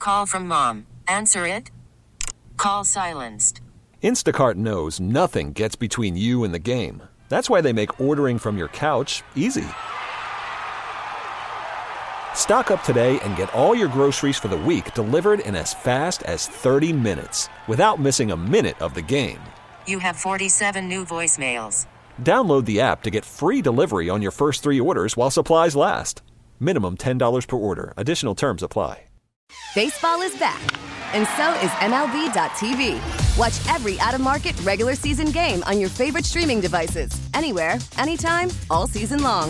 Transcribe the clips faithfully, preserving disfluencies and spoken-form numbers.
call from mom. Answer it. Call silenced. Instacart knows nothing gets between you and the game. That's why they make ordering from your couch easy. Stock up today and get all your groceries for the week delivered in as fast as thirty minutes without missing a minute of the game. You have forty-seven new voicemails. Download the app to get free delivery on your first three orders while supplies last. Minimum ten dollars per order. Additional terms apply. Baseball is back, and so is M L B dot T V. Watch every out-of-market regular season game on your favorite streaming devices, anywhere, anytime, all season long.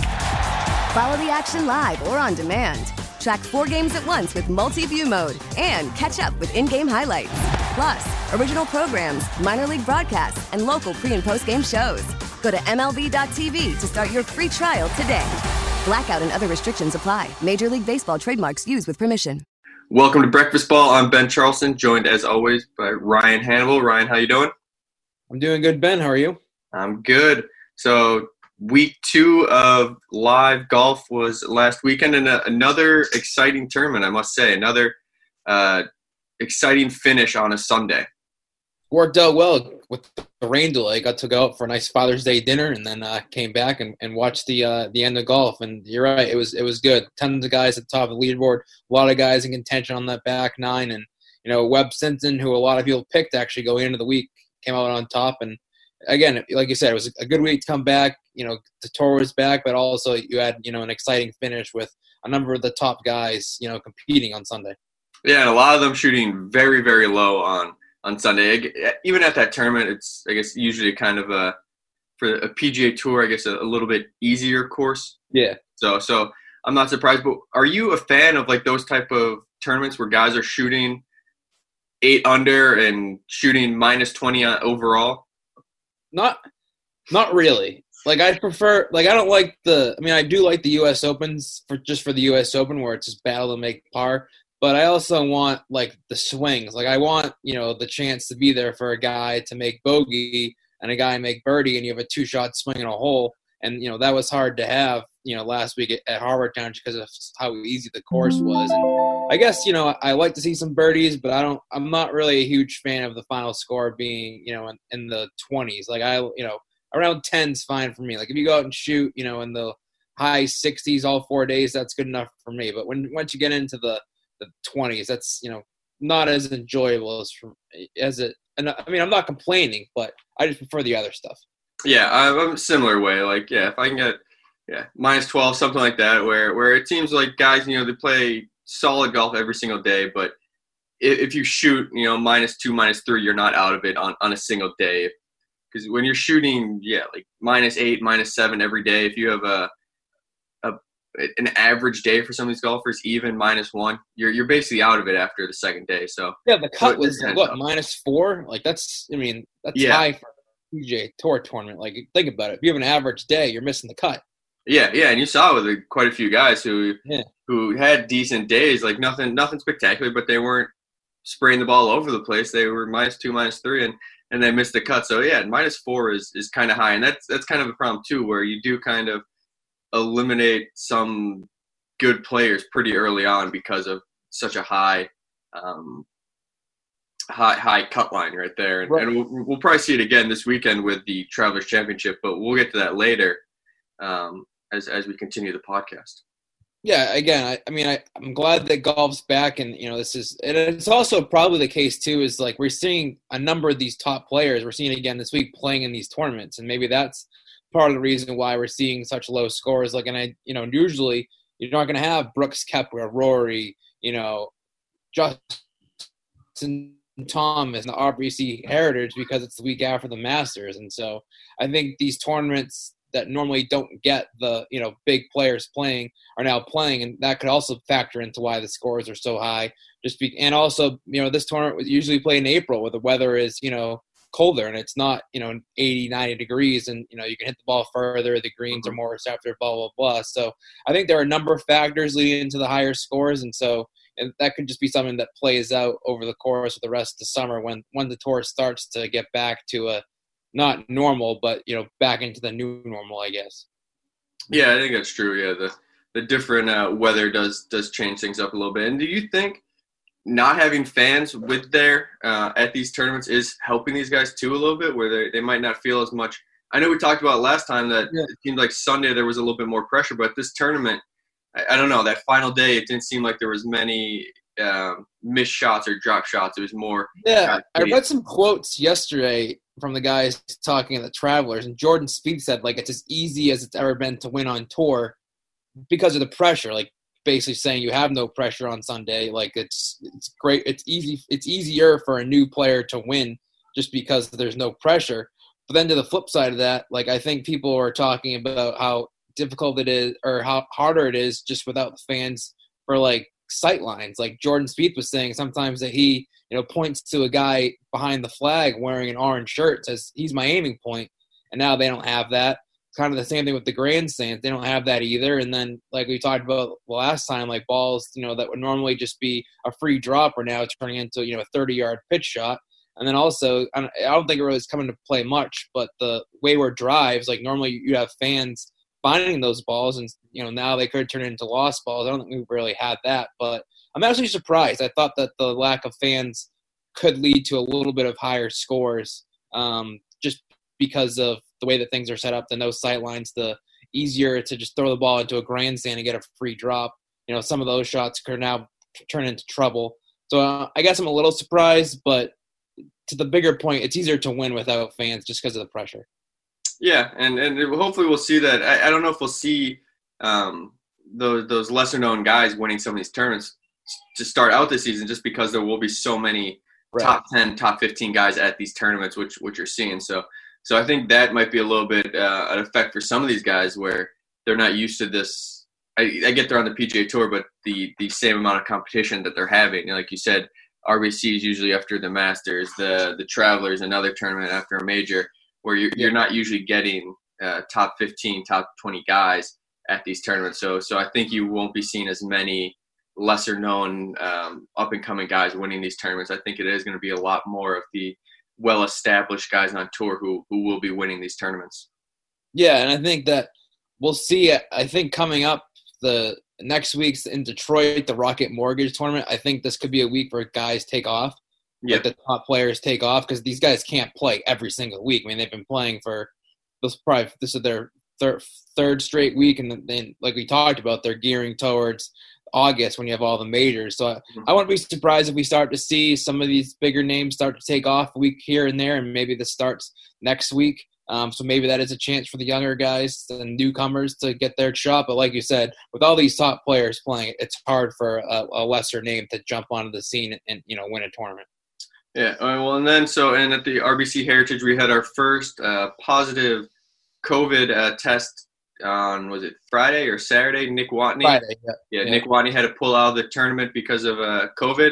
Follow the action live or on demand. Track four games at once with multi-view mode and catch up with in-game highlights. Plus, original programs, minor league broadcasts, and local pre- and post-game shows. Go to M L B dot T V to start your free trial today. Blackout and other restrictions apply. Major League Baseball trademarks used with permission. Welcome to Breakfast Ball. I'm Ben Charleston, joined as always by Ryan Hannibal. Ryan, how you doing? I'm doing good, Ben. How are you? I'm good. So week two of live golf was last weekend, and a, another exciting tournament, I must say. Another uh, exciting finish on a Sunday. Worked out well with the rain delay. Got to go out for a nice Father's Day dinner, and then uh, came back and, and watched the uh, the end of golf. And you're right, it was it was good. Tons of guys at the top of the leaderboard. A lot of guys in contention on that back nine. And you know, Webb Simpson, who a lot of people picked actually going into the week, came out on top. And again, like you said, it was a good week to come back. You know, the tour was back, but also you had you know an exciting finish with a number of the top guys you know competing on Sunday. Yeah, and a lot of them shooting very very low on. on Sunday. Even at that tournament, it's, I guess, usually kind of a, for a P G A Tour, I guess, a, a little bit easier course. Yeah. So so I'm not surprised. But are you a fan of, like, those type of tournaments where guys are shooting eight under and shooting minus twenty overall? Not not really. Like, I prefer – like, I don't like the – I mean, I do like the U S Opens for just for the U S Open where it's just battle to make par. But I also want, like, the swings. Like, I want, you know, the chance to be there for a guy to make bogey and a guy make birdie, and you have a two-shot swing in a hole. And, you know, that was hard to have, you know, last week at, at Harvard Town just because of how easy the course was. And I guess, you know, I like to see some birdies, but I don't – I'm not really a huge fan of the final score being, you know, in, in the twenties. Like, I, you know, around ten is fine for me. Like, if you go out and shoot, you know, in the high sixties all four days, that's good enough for me. But when once you get into the – the twenties, that's you know not as enjoyable as from as it and I mean I'm not complaining, but I just prefer the other stuff. Yeah, I'm a similar way. Like, yeah, if I can get yeah minus twelve, something like that, where where it seems like guys, you know, they play solid golf every single day, but if, if you shoot, you know, minus two, minus three, you're not out of it on, on a single day. Because when you're shooting, yeah, like minus eight, minus seven every day, if you have a an average day for some of these golfers, even minus one, you're you're basically out of it after the second day. So yeah, the cut was what tough. minus four. Like that's, I mean, that's yeah. high for a P G A Tour tournament. Like think about it. If you have an average day, you're missing the cut. Yeah, yeah, and you saw with quite a few guys who yeah. who had decent days, like nothing nothing spectacular, but they weren't spraying the ball over the place. They were minus two, minus three, and and they missed the cut. So yeah, minus four is is kind of high, and that's that's kind of a problem too, where you do kind of eliminate some good players pretty early on because of such a high, um, high, high cut line right there. And, right. and we'll, we'll probably see it again this weekend with the Travelers Championship, but we'll get to that later um, as as we continue the podcast. Yeah, again, I, I mean, I, I'm glad that golf's back, and you know, this is, and it's also probably the case too. Is like we're seeing a number of these top players. We're seeing again this week playing in these tournaments, and maybe that's part of the reason why we're seeing such low scores. Like, and I, you know, usually you're not going to have Brooks Koepka, Rory, you know, Justin Thomas, and the R B C Heritage because it's the week after the Masters. And so I think these tournaments that normally don't get the, you know, big players playing are now playing. And that could also factor into why the scores are so high. Just be, and also, you know, this tournament was usually played in April where the weather is, you know, colder and it's not, you know, eighty, ninety degrees and, you know, you can hit the ball further, the greens are more receptive, blah, blah, blah. So I think there are a number of factors leading into the higher scores. And so and that could just be something that plays out over the course of the rest of the summer when, when the tour starts to get back to a, not normal, but, you know, back into the new normal, I guess. Yeah, I think that's true. Yeah, the the different uh, weather does does change things up a little bit. And do you think not having fans with there uh, at these tournaments is helping these guys too a little bit, where they, they might not feel as much. I know we talked about last time that yeah. it seemed like Sunday there was a little bit more pressure, but this tournament, I, I don't know, that final day it didn't seem like there was many um, missed shots or drop shots. It was more. Yeah, I read some quotes yesterday from the guys talking at the Travelers, and Jordan Spieth said like it's as easy as it's ever been to win on tour because of the pressure. Like basically saying you have no pressure on Sunday. Like it's it's great. It's easy. It's easier for a new player to win just because there's no pressure. But then to the flip side of that, like I think people are talking about how difficult it is or how harder it is just without the fans for like sight lines. Like Jordan Spieth was saying sometimes that he, you know, points to a guy behind the flag wearing an orange shirt, says he's my aiming point, and now they don't have that. Kind of the same thing with the grandstands. They don't have that either. And then, like we talked about last time, like balls, you know, that would normally just be a free drop are now turning into, you know, a thirty-yard pitch shot. And then also, I don't think it really is coming to play much, but the wayward drives, like normally you have fans finding those balls, and, you know, now they could turn into lost balls. I don't think we've really had that. But I'm actually surprised. I thought that the lack of fans could lead to a little bit of higher scores um, just because of the way that things are set up, the no sight lines, the easier to just throw the ball into a grandstand and get a free drop. You know, some of those shots could now turn into trouble. So uh, I guess I'm a little surprised, but to the bigger point, it's easier to win without fans just because of the pressure. Yeah, and, and hopefully we'll see that. I, I don't know if we'll see um, those those lesser-known guys winning some of these tournaments to start out this season just because there will be so many right. top ten, top fifteen guys at these tournaments, which which you're seeing. So So I think that might be a little bit uh, an effect for some of these guys where they're not used to this. I, I get they're on the P G A Tour, but the, the same amount of competition that they're having. Like you said, R B C is usually after the Masters, the the Travelers, another tournament after a major, where you're, you're not usually getting uh, top fifteen, top twenty guys at these tournaments. So so I think you won't be seeing as many lesser-known um, up-and-coming guys winning these tournaments. I think it is going to be a lot more of the well-established guys on tour who who will be winning these tournaments. Yeah, and I think that we'll see. I think coming up the next week's in Detroit, the Rocket Mortgage tournament, I think this could be a week where guys take off. Yeah, like the top players take off because these guys can't play every single week. I mean, they've been playing for this probably this is their third third straight week, and then like we talked about, they're gearing towards August when you have all the majors. So I, I wouldn't be surprised if we start to see some of these bigger names start to take off a week here and there, and maybe this starts next week. Um, so maybe that is a chance for the younger guys and newcomers to get their shot. But like you said, with all these top players playing, it's hard for a, a lesser name to jump onto the scene and, and you know win a tournament. Yeah, well, and then so and at the R B C Heritage, we had our first uh, positive COVID uh, test on, was it Friday or Saturday? Nick Watney. Friday, yeah. Yeah, yeah. Nick Watney had to pull out of the tournament because of uh, COVID.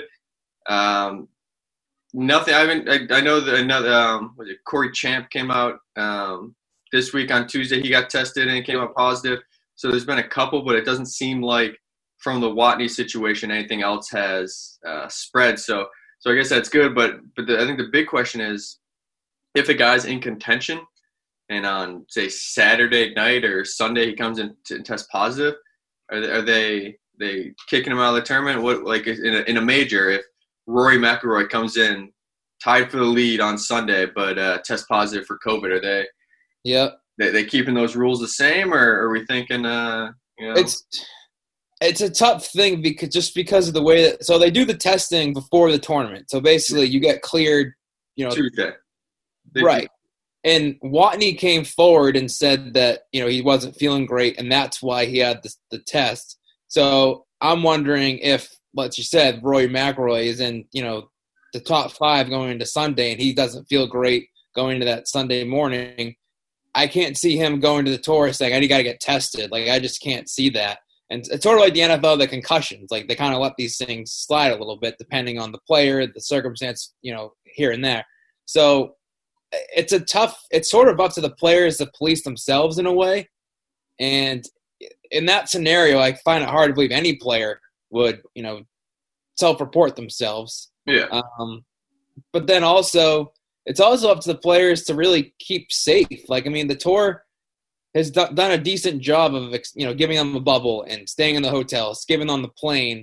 Um, nothing. I haven't. I, I know that another. Um, was it Corey Champ came out um, this week on Tuesday. He got tested and came out positive. So there's been a couple, but it doesn't seem like from the Watney situation anything else has uh, spread. So. So I guess that's good, but but the, I think the big question is, if a guy's in contention, and on say Saturday night or Sunday he comes in to test positive, are they, are they they kicking him out of the tournament? What like in a, in a major, if Rory McIlroy comes in tied for the lead on Sunday but uh, test positive for COVID, are they? Yeah. They they keeping those rules the same, or are we thinking? Uh, you know, it's. It's a tough thing because just because of the way that – so they do the testing before the tournament. So basically you get cleared, you know. Tuesday. They right. Do. And Watney came forward and said that, you know, he wasn't feeling great, and that's why he had the, the test. So I'm wondering if, like you said, Rory McIlroy is in, you know, the top five going into Sunday and he doesn't feel great going into that Sunday morning. I can't see him going to the tour saying, I got to get tested. Like, I just can't see that. And it's sort of like the N F L, the concussions. Like, they kind of let these things slide a little bit depending on the player, the circumstance, you know, here and there. So it's a tough – it's sort of up to the players to police themselves in a way. And in that scenario, I find it hard to believe any player would, you know, self-report themselves. Yeah. Um, but then also, it's also up to the players to really keep safe. Like, I mean, the tour – has do- done a decent job of, you know, giving them a bubble and staying in the hotels, giving on the plane.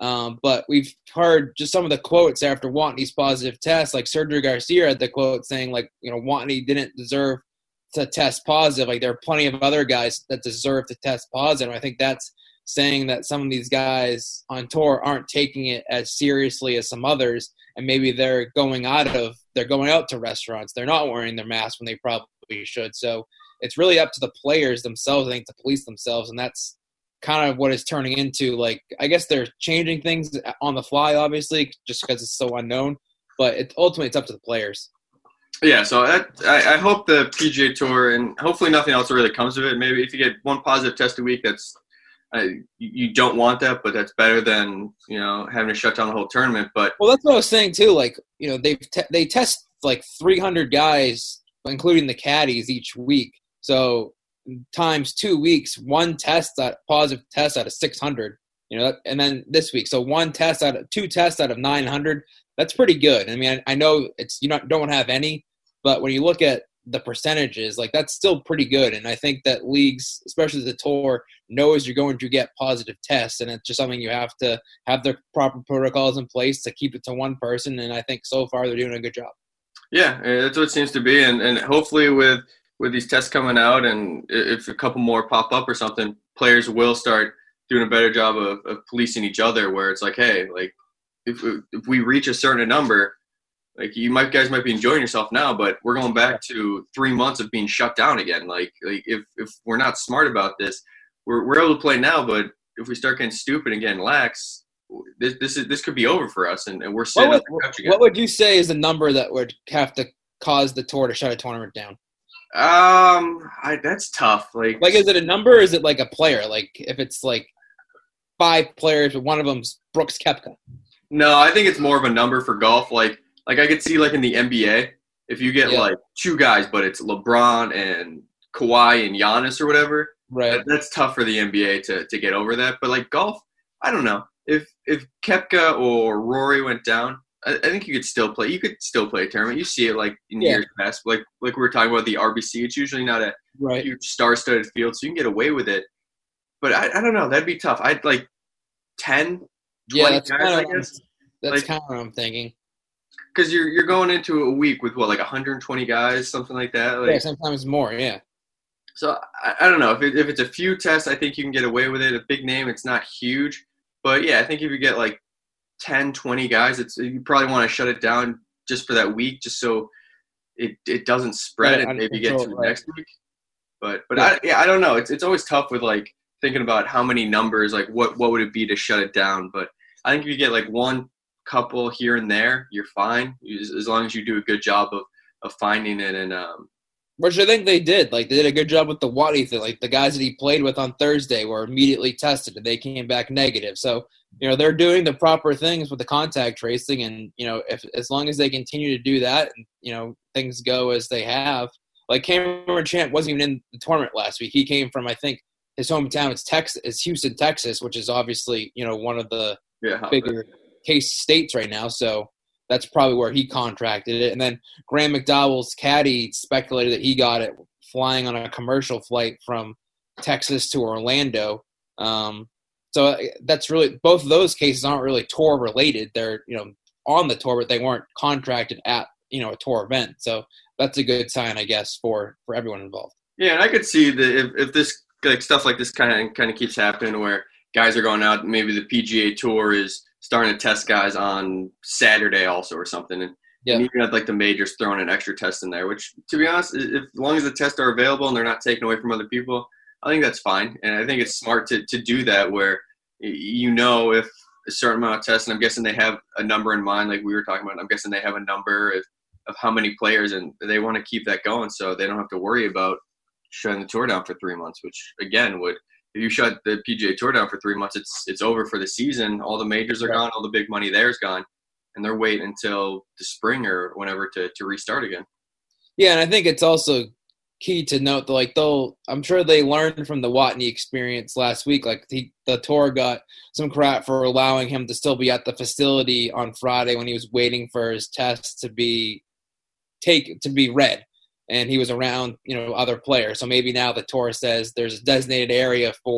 Um, but we've heard just some of the quotes after Watney's positive test, like Sergio Garcia had the quote saying, like, you know, Watney didn't deserve to test positive. Like, there are plenty of other guys that deserve to test positive. I think that's saying that some of these guys on tour aren't taking it as seriously as some others, and maybe they're going out of they're going out to restaurants. They're not wearing their masks when they probably should. So it's really up to the players themselves, I think, to police themselves, and that's kind of what it's turning into. Like, I guess they're changing things on the fly, obviously, just because it's so unknown. But it, ultimately, it's up to the players. Yeah, so that, I, I hope the P G A Tour, and hopefully nothing else really comes of it. Maybe if you get one positive test a week, that's I, you don't want that, but that's better than, you know, having to shut down the whole tournament. But well, that's what I was saying too. Like, you know, they te- they test like three hundred guys, including the caddies, each week. So times two weeks, one test that positive test out of six hundred. You know, and then this week, so one test out of two tests out of nine hundred. That's pretty good. I mean, I, I know it's you not don't have any, but when you look at the percentages, like, that's still pretty good. And I think that leagues, especially the tour, knows you're going to get positive tests, and it's just something you have to have the proper protocols in place to keep it to one person. And I think so far they're doing a good job. Yeah, that's what it seems to be. And and hopefully with with these tests coming out, and if a couple more pop up or something, players will start doing a better job of, of policing each other, where it's like, hey, like if if we reach a certain number, like, you might guys might be enjoying yourself now, but we're going back to three months of being shut down again. Like, like if, if we're not smart about this, we're we're able to play now, but if we start getting stupid and getting lax, this this is this could be over for us, and, and we're sitting what on would, the couch again. What would you say is the number that would have to cause the tour to shut a tournament down? Um, I, that's tough. Like, like, is it a number or is it like a player? Like, if it's like five players, but one of them's Brooks Koepka. No, I think it's more of a number for golf. Like, like I could see, like, in the N B A, if you get, yeah. like, two guys, but it's LeBron and Kawhi and Giannis or whatever, right? That, that's tough for the N B A to, to get over that. But, like, golf, I don't know. If if Koepka or Rory went down, I, I think you could still play. You could still play a tournament. You see it, like, in yeah. years past. Like, like we were talking about the R B C. It's usually not a right. huge star-studded field, so you can get away with it. But I, I don't know. That'd be tough. I'd, like, ten, twenty yeah, that's guys, kind I of, guess. That's like, kind of what I'm thinking. Because you're you're going into a week with what, like one hundred twenty guys, something like that. Like, yeah, sometimes more. Yeah. So I, I don't know if it, if it's a few tests, I think you can get away with it. A big name, it's not huge, but yeah, I think if you get like ten, twenty guys, it's you probably want to shut it down just for that week, just so it it doesn't spread right, and maybe get to right. next week. But but yeah. I yeah I don't know. It's it's always tough with like thinking about how many numbers, like what what would it be to shut it down. But I think if you get like one couple here and there, you're fine, as, as long as you do a good job of, of finding it. And um, which I think they did. Like, they did a good job with the Watney thing. Like, the guys that he played with on Thursday were immediately tested, and they came back negative. So, you know, they're doing the proper things with the contact tracing, and, you know, if as long as they continue to do that, and, you know, things go as they have. Like, Cameron Champ wasn't even in the tournament last week. He came from, I think, his hometown is Texas, is Houston, Texas, which is obviously, you know, one of the yeah, bigger case states right now, so that's probably where he contracted it. And then Graham McDowell's caddy speculated that he got it flying on a commercial flight from Texas to Orlando. Um, so that's really – both of those cases aren't really tour related. They're, you know, on the tour, but they weren't contracted at, you know, a tour event. So that's a good sign, I guess, for, for everyone involved. Yeah, and I could see that if, if this like stuff like this kind of kind of keeps happening, where guys are going out, maybe the P G A Tour is starting to test guys on Saturday also or something, and, yeah. and even at like the majors throwing an extra test in there, which, to be honest, if, as long as the tests are available and they're not taken away from other people, I think that's fine. And I think it's smart to, to do that, where you know if a certain amount of tests, and I'm guessing they have a number in mind, like we were talking about, I'm guessing they have a number of, of how many players, and they want to keep that going so they don't have to worry about shutting the tour down for three months, which, again, would – if you shut the P G A Tour down for three months, it's it's over for the season. All the majors are right. gone. All the big money there is gone. And they're waiting until the spring or whenever to, to restart again. Yeah, and I think it's also key to note that, like, they'll – I'm sure they learned from the Watney experience last week. Like, he, the tour got some crap for allowing him to still be at the facility on Friday when he was waiting for his test to be take to be read. And he was around, you know, other players. So maybe now the tour says there's a designated area for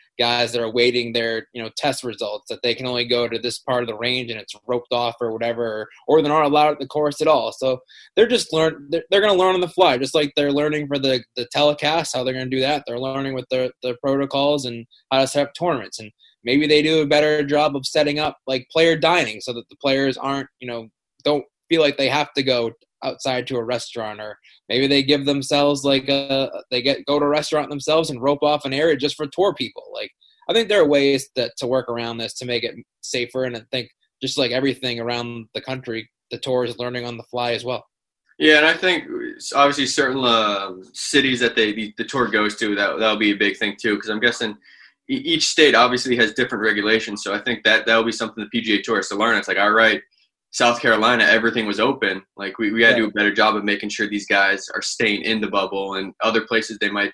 guys that are awaiting their, you know, test results, that they can only go to this part of the range and it's roped off or whatever, or, or they're not allowed at the course at all. So they're just learn. They're, they're going to learn on the fly, just like they're learning for the, the telecast, how they're going to do that. They're learning with the the protocols and how to set up tournaments. And maybe they do a better job of setting up like player dining so that the players aren't, you know, don't feel like they have to go outside to a restaurant, or maybe they give themselves like a, they get, go to a restaurant themselves and rope off an area just for tour people. Like, I think there are ways that to work around this to make it safer. And I think just like everything around the country, the tour is learning on the fly as well. Yeah, and I think obviously certain uh, cities that they the, the tour goes to, that that'll be a big thing too, because I'm guessing each state obviously has different regulations. So I think that that'll be something the P G A Tour has to learn. It's like, all right, South Carolina, everything was open. Like, we, we got to do a better job of making sure these guys are staying in the bubble, and other places they might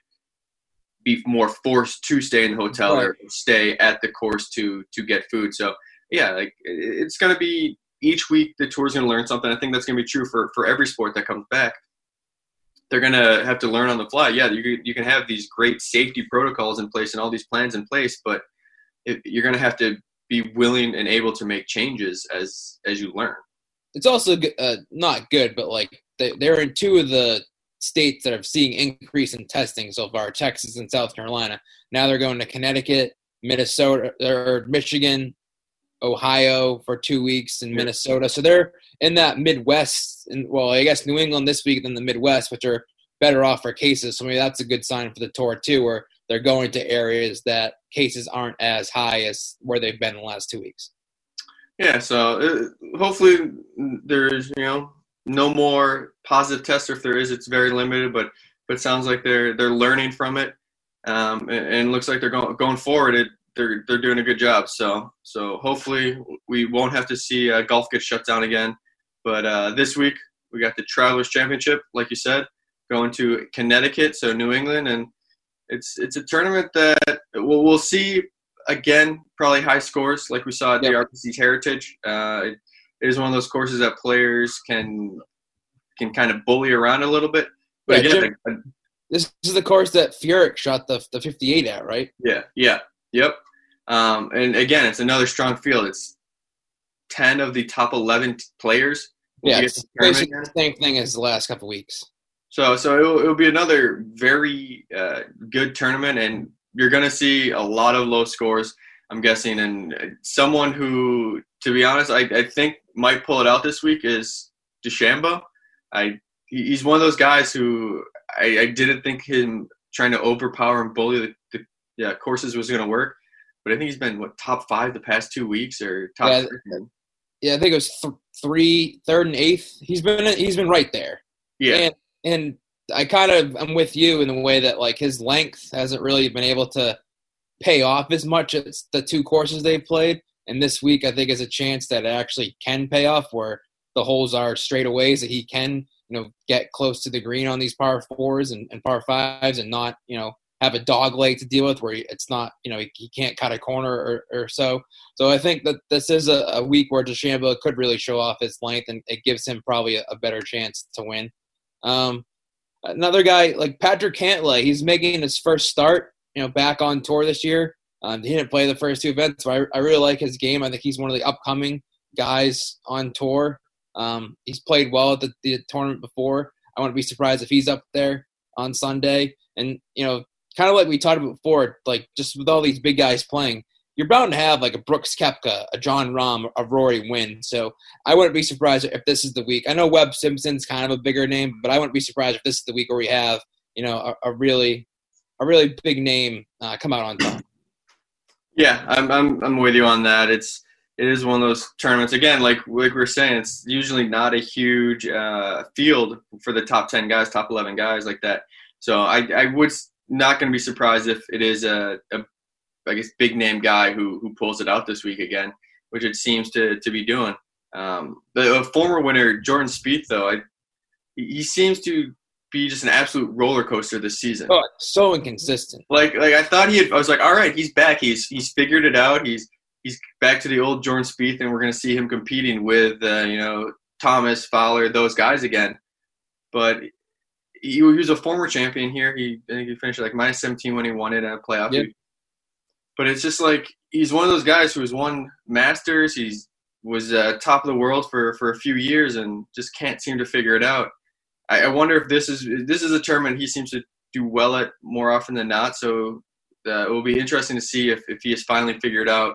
be more forced to stay in the hotel right. or stay at the course to to get food. So, yeah, like it's going to be each week the tour's going to learn something. I think that's going to be true for, for every sport that comes back. They're going to have to learn on the fly. Yeah, you, you can have these great safety protocols in place and all these plans in place, but it, you're going to have to be willing and able to make changes as as you learn. It's also uh, not good, but like they, they're in two of the states that are seeing increase in testing so far, Texas and South Carolina. Now they're going to Connecticut, Minnesota, or Michigan, Ohio for two weeks, and Minnesota. So they're in that Midwest, and well, I guess New England this week than the Midwest, which are better off for cases. So maybe that's a good sign for the tour too, where they're going to areas that cases aren't as high as where they've been in the last two weeks. Yeah, so uh, hopefully there's, you know, no more positive tests, or if there is, it's very limited, but but it sounds like they're they're learning from it, um, and, and looks like they're going going forward. It, they're they're doing a good job. So so hopefully we won't have to see uh, golf get shut down again. But uh, this week we got the Travelers Championship, like you said, going to Connecticut, so New England, and It's it's a tournament that we'll, we'll see, again, probably high scores like we saw at the yep. R P C's Heritage. Uh, it, it is one of those courses that players can can kind of bully around a little bit. But yeah, again, Jim, this is the course that Furyk shot the the fifty-eight at, right? Yeah, yeah, yep. Um, and again, it's another strong field. It's ten of the top eleven players. Yeah, it's basically the same thing as the last couple of weeks. So, so it'll, it'll be another very uh, good tournament, and you're going to see a lot of low scores, I'm guessing. And someone who, to be honest, I, I think might pull it out this week is DeChambeau. I he's one of those guys who I, I didn't think him trying to overpower and bully the, the yeah, courses was going to work, but I think he's been what top five the past two weeks or top. Yeah, three. yeah I think it was th- three, third, and eighth. He's been he's been right there. Yeah. And, And I kind of I'm with you in the way that like his length hasn't really been able to pay off as much as the two courses they've played. And this week I think is a chance that it actually can pay off, where the holes are straightaways that he can, you know, get close to the green on these par fours and, and par fives, and not, you know, have a dog leg to deal with where it's not, you know, he, he can't cut a corner or, or so. So I think that this is a, a week where DeChambeau could really show off his length, and it gives him probably a, a better chance to win. Um, another guy like Patrick Cantlay, he's making his first start, you know, back on tour this year. Um, he didn't play the first two events, but I, I really like his game. I think he's one of the upcoming guys on tour. Um, he's played well at the, the tournament before. I wouldn't be surprised if he's up there on Sunday. And, you know, kind of like we talked about before, like just with all these big guys playing, you're bound to have like a Brooks Koepka, a John Rahm, a Rory win. So I wouldn't be surprised if this is the week. I know Webb Simpson's kind of a bigger name, but I wouldn't be surprised if this is the week where we have, you know, a, a really, a really big name uh, come out on top. Yeah, I'm, I'm, I'm with you on that. It's, it is one of those tournaments. Again, like like we were saying, it's usually not a huge uh, field for the top ten guys, top eleven guys like that. So I, I would not going to be surprised if it is a, a I guess, big name guy who who pulls it out this week again, which it seems to to be doing. Um, the former winner, Jordan Spieth, though, I, he seems to be just an absolute roller coaster this season. Oh, so inconsistent. Like like I thought he had. I was like, all right, he's back. He's he's figured it out. He's he's back to the old Jordan Spieth, and we're going to see him competing with uh, you know Thomas, Fowler, those guys again. But he, he was a former champion here. He I think he finished like minus seventeen when he won it at a playoff. Yep. but it's just like he's one of those guys who has won Masters. He's was uh, top of the world for, for a few years and just can't seem to figure it out. I, I wonder if this is this is a tournament he seems to do well at more often than not. So uh, it will be interesting to see if, if he has finally figured out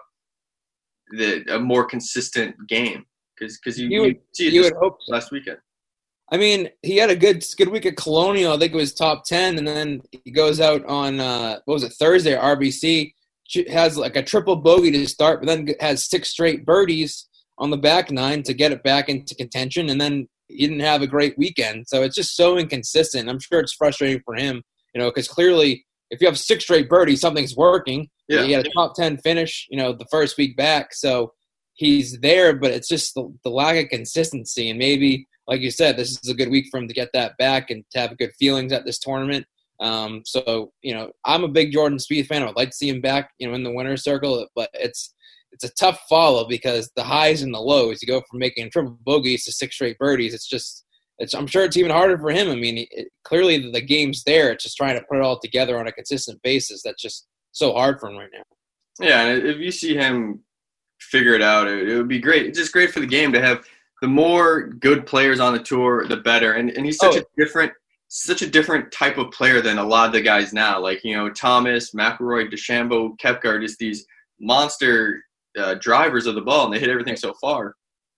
the a more consistent game. Because because you, you, would, you see it you just would hope so. last weekend. I mean, he had a good good week at Colonial. I think it was top ten, and then he goes out on uh, what was it Thursday at R B C. Has like a triple bogey to start, but then has six straight birdies on the back nine to get it back into contention, and then he didn't have a great weekend. So it's just so inconsistent. I'm sure it's frustrating for him, you know, because clearly if you have six straight birdies, something's working. Yeah. He had a top ten finish, you know, the first week back. So he's there, but it's just the, the lack of consistency. And maybe, like you said, this is a good week for him to get that back and to have good feelings at this tournament. Um, so, you know, I'm a big Jordan Spieth fan. I would like to see him back, you know, in the winner's circle, but it's it's a tough follow because the highs and the lows, you go from making triple bogeys to six straight birdies. It's just, it's, I'm sure it's even harder for him. I mean, it, clearly the game's there. It's just trying to put it all together on a consistent basis. That's just so hard for him right now. Yeah, and if you see him figure it out, it, it would be great. It's just great for the game to have the more good players on the tour, the better. And and he's such Oh. a different such a different type of player than a lot of the guys now. Like, you know, Thomas, McIlroy, DeChambeau, Koepka, just these monster uh, drivers of the ball, and they hit everything so far.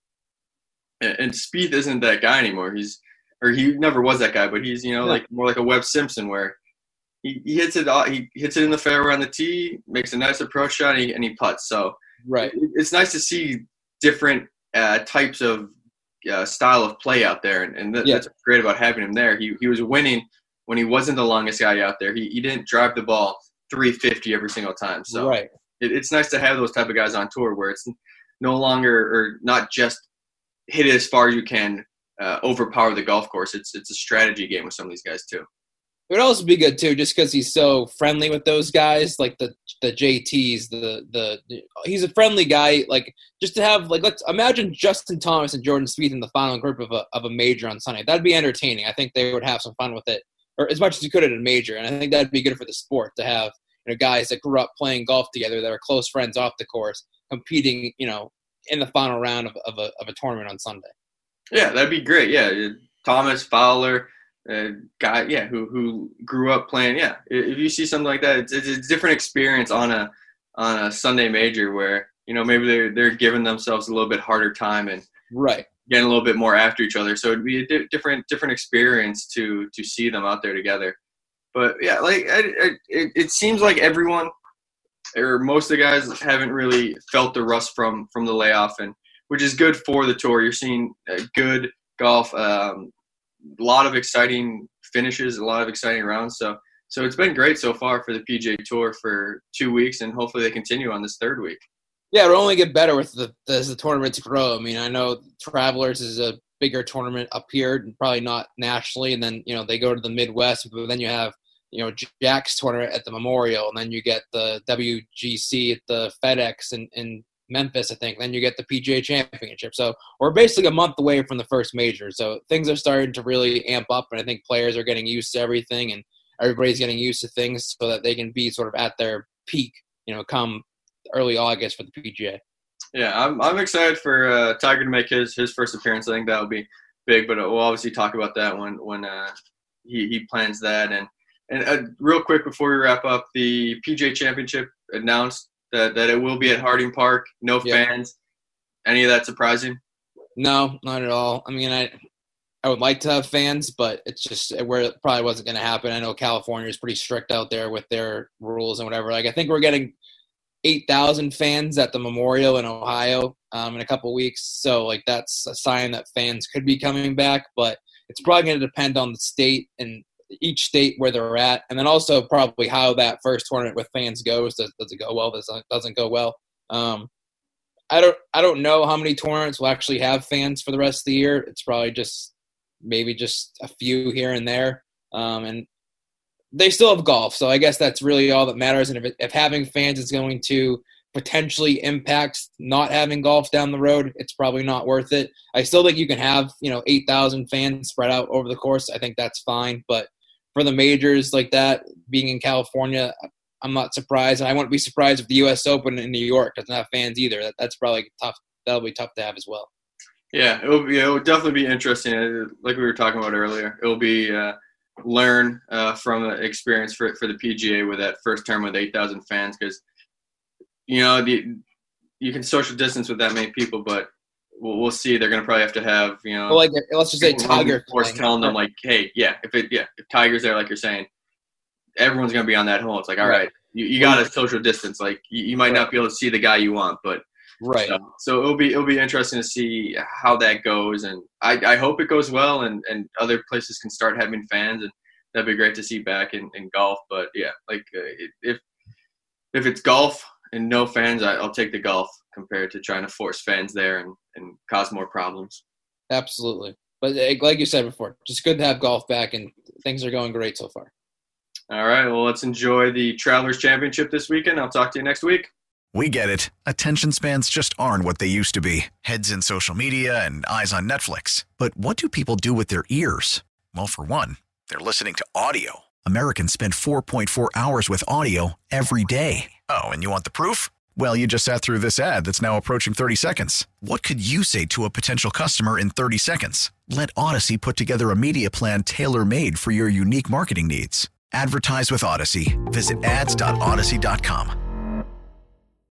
And, and Spieth isn't that guy anymore. He's or he never was that guy, but he's, you know, Yeah. like more like a Webb Simpson where he, he hits it he hits it in the fairway on the tee, makes a nice approach shot, and he, and he putts. So Right. it, it's nice to see different uh, types of uh, style of play out there, and, and th- Yeah. that's what's great about having him there. He he was winning when he wasn't the longest guy out there. He he didn't drive the ball three fifty every single time. So Right. it, it's nice to have those type of guys on tour where it's no longer or not just hit it as far as you can, uh, overpower the golf course. It's it's a strategy game with some of these guys too. It would also be good too, just because he's so friendly with those guys, like the the J Ts. The, the the he's a friendly guy. Like just to have like let's imagine Justin Thomas and Jordan Spieth in the final group of a of a major on Sunday. That'd be entertaining. I think they would have some fun with it, or as much as you could at a major. And I think that'd be good for the sport to have, you know, guys that grew up playing golf together that are close friends off the course competing, you know, in the final round of, of a of a tournament on Sunday. Yeah, that'd be great. Yeah, Thomas, Fowler. Uh, guy, yeah, who who grew up playing. Yeah, if you see something like that, it's, it's a different experience on a on a Sunday major where, you know, maybe they're they're giving themselves a little bit harder time and Right. getting a little bit more after each other. So it'd be a di- different different experience to to see them out there together. But yeah, like I, I, it, it seems like everyone or most of the guys haven't really felt the rust from from the layoff, and which is good for the tour. You're seeing uh, good golf. Um, A lot of exciting finishes, a lot of exciting rounds. So, so it's been great so far for the P G A Tour for two weeks, and hopefully they continue on this third week. Yeah, it'll only get better with the as the tournaments grow. I mean, I know Travelers is a bigger tournament up here, and probably not nationally, and then, you know, they go to the Midwest, but then you have, you know, Jack's tournament at the Memorial, and then you get the W G C at the FedEx in, in Memphis, I think. Then you get the P G A Championship. So we're basically a month away from the first major. So things are starting to really amp up, and I think players are getting used to everything, and everybody's getting used to things so that they can be sort of at their peak, you know, come early August for the P G A. Yeah, I'm I'm excited for uh, Tiger to make his his first appearance. I think that will be big, but we'll obviously talk about that when when uh, he he plans that. And and uh, real quick before we wrap up, the P G A Championship announced that, that it will be at Harding Park. No Yeah. fans. Any of that surprising? No, not at all. I mean, I I would like to have fans, but it's just where it probably wasn't going to happen. I know California is pretty strict out there with their rules and whatever. Like, I think we're getting eight thousand fans at the Memorial in Ohio um, in a couple weeks. So, like, that's a sign that fans could be coming back, but it's probably going to depend on the state and each state where they're at, and then also probably how that first tournament with fans goes. Does, does it go well? Does it doesn't go well? Um, I don't I don't know how many tournaments will actually have fans for the rest of the year. It's probably just maybe just a few here and there, um, and they still have golf, so I guess that's really all that matters. And if, it, if having fans is going to potentially impact not having golf down the road, it's probably not worth it. I still think you can have, you know, eight thousand fans spread out over the course. I think that's fine, but for the majors like that, being in California, I'm not surprised. And I wouldn't be surprised if the U S Open in New York doesn't have fans either. That, that's probably tough. That'll be tough to have as well. Yeah, it'll be, it'll definitely be interesting. Like we were talking about earlier, it'll be uh, learn uh, from the experience for for the P G A with that first term with eight thousand fans, because you know the you can social distance with that many people, but we'll, we'll see. They're gonna probably have to have you know, well, like let's just say Tiger force telling them like, hey, yeah, if it yeah if Tiger's there, like you're saying, everyone's gonna be on that hole. It's like, all right, right you, you got to social distance. Like you, you might right. not be able to see the guy you want, but right. So, so it'll be it'll be interesting to see how that goes, and I, I hope it goes well, and, and other places can start having fans, and that'd be great to see back in, in golf. But yeah, like uh, if if it's golf and no fans, I, I'll take the golf compared to trying to force fans there and, and cause more problems. Absolutely, but like you said before, just good to have golf back, and things are going great so far. All right, well, let's enjoy the Travelers Championship this weekend. I'll talk to you next week. We get it. Attention spans just aren't what they used to be. Heads in social media and eyes on Netflix. But what do people do with their ears? Well, for one, they're listening to audio. Americans spend four point four hours with audio every day. Oh, and you want the proof? Well, you just sat through this ad that's now approaching thirty seconds. What could you say to a potential customer in thirty seconds? Let Odyssey put together a media plan tailor-made for your unique marketing needs. Advertise with Odyssey. Visit ads dot odyssey dot com.